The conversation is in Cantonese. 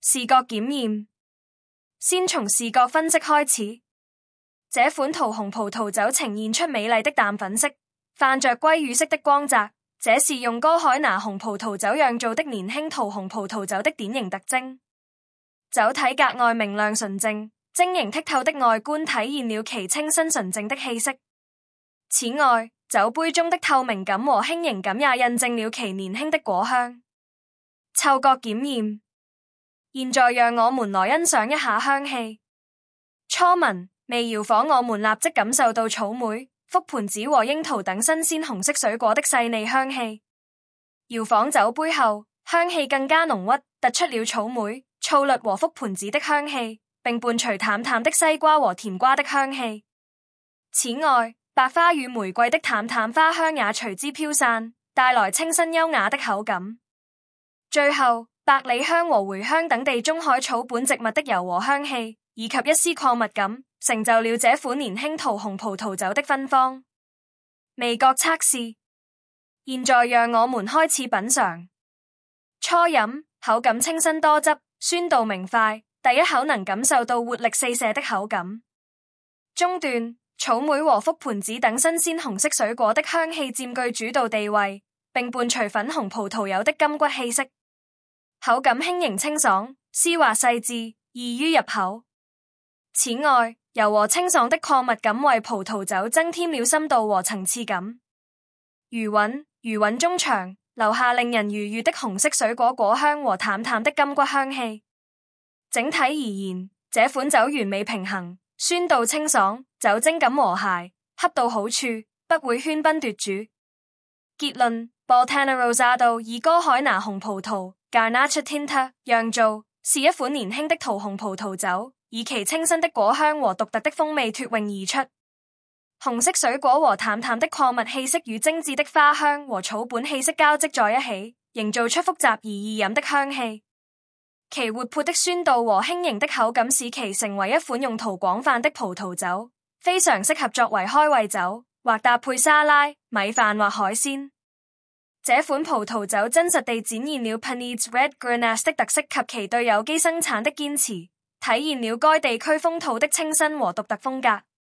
視覺檢驗。先從視覺分析開始，這款桃紅葡萄酒呈現出美麗的淡粉色，泛着鮭魚色的光澤，這是用歌海拿紅葡萄酒釀造的年輕桃紅葡萄酒的典型特徵。酒體格外明亮純正，晶瑩剔透的外觀體現了其清新純正的氣息。此外，酒杯中的透明感和輕盈感也印證了其年輕的果香。嗅覺檢驗。現在讓我們來欣賞一下香氣。初聞，未搖晃我們立即感受到草莓、覆盆子和櫻桃等新鮮紅色水果的細膩香氣。搖晃酒杯後，香氣更加濃郁，突出了草莓、醋栗和覆盆子的香氣，並伴隨淡淡的西瓜和甜瓜的香氣。此外，白花與玫瑰的淡淡花香也隨之飄散，帶來清新優雅的口感。最後，百里香和茴香等地中海草本植物的柔和香氣，以及一絲礦物感，成就了這款年輕桃紅葡萄酒的芬芳。味覺測試。現在讓我們開始品嘗。初飲，口感清新多汁，酸度明快，第一口能感受到活力四射的口感。中段，草莓和覆盆子等新鮮紅色水果的香氣佔據主導地位，並伴隨粉紅葡萄柚的甘骨氣息。口感輕盈清爽，絲滑細緻，易於入口。此外，柔和清爽的礦物感為葡萄酒增添了深度和層次感。餘韻中長，留下令人愉悅的紅色水果果香和淡淡的甘骨香氣。整體而言，這款酒完美平衡，酸度清爽，酒精感和諧，恰到好處，不會喧賓奪主。結論：Botana Rosado 以歌海拿紅葡萄 Garnacha Tinta 釀造，是一款年輕的桃紅葡萄酒，以其清新的果香和獨特的風味脫穎而出。紅色水果和淡淡的礦物氣息與精緻的花香和草本氣息交織在一起，營造出複雜而易飲的香氣。其活潑的酸度和輕盈的口感使其成為一款用途廣泛的葡萄酒，非常適合作為開胃酒或搭配沙拉、米飯或海鮮。這款葡萄酒真實地展現了 Pinedes Red Grenache 的特色及其對有機生產的堅持，體現了該地區風土的清新和獨特風格。